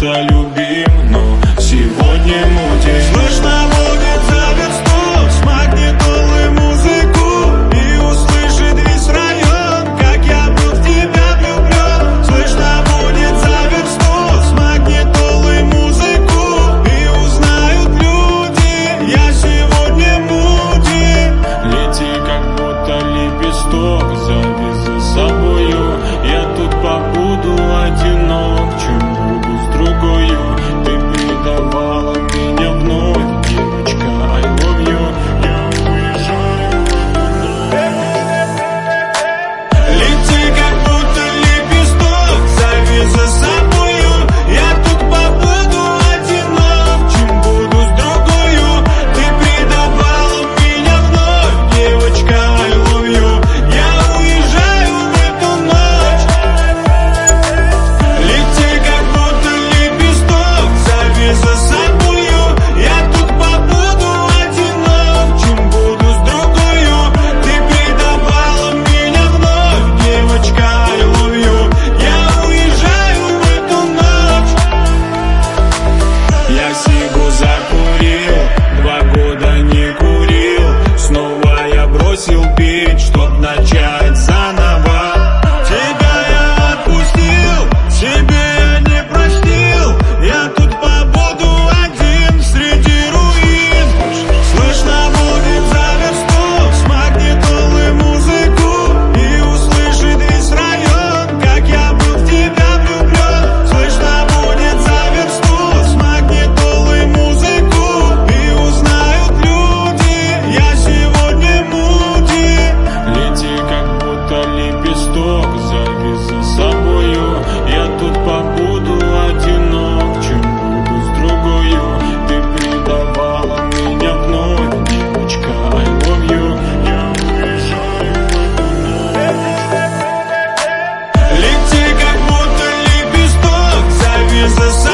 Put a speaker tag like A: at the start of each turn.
A: будто любим, но сегодня мутим. Слышно будет за версту с магнитолы музыку, и услышит весь район, как я был в тебя влюблен. Слышно будет за версту с магнитолы музыку, и узнают люди, я сегодня мути. Лети, как будто лепесток, зови за собою. Я тут побуду одинок, чем буду с другою. Ты предавала меня вновь, девочка, I love you. Я уезжаю. Лети, как будто лепесток, зови за собою. Я тут побуду одинок, чем буду с другою. Ты предавала меня вновь, девочка, I love you. Я уезжаю в эту ночь. Лети, как будто лепесток, зови за собою. Я тут побуду одинок, чем буду с другою. Ты предавала меня вновь, девочка, I love you. Я уезжаю в эту ночь. Я сигу закурил, 2 года не курил. Снова я бросил пить, чтоб начать заново. Тебя я отпустил, себе я не простил. Я тут побуду один среди руин. Слышно будет за версту с магнитолы музыку, и услышит весь район, как я был в тебя влюблен. Слышно будет за версту с магнитолы музыку, и узнают люди, я сегодня мути. Лети, как будто лепесток, зови за собою. Я тут побуду одинок, чем буду с другою. Ты предавала меня вновь, девочка, I love you. Я уезжаю. Лети, как будто лепесток, зови за собою.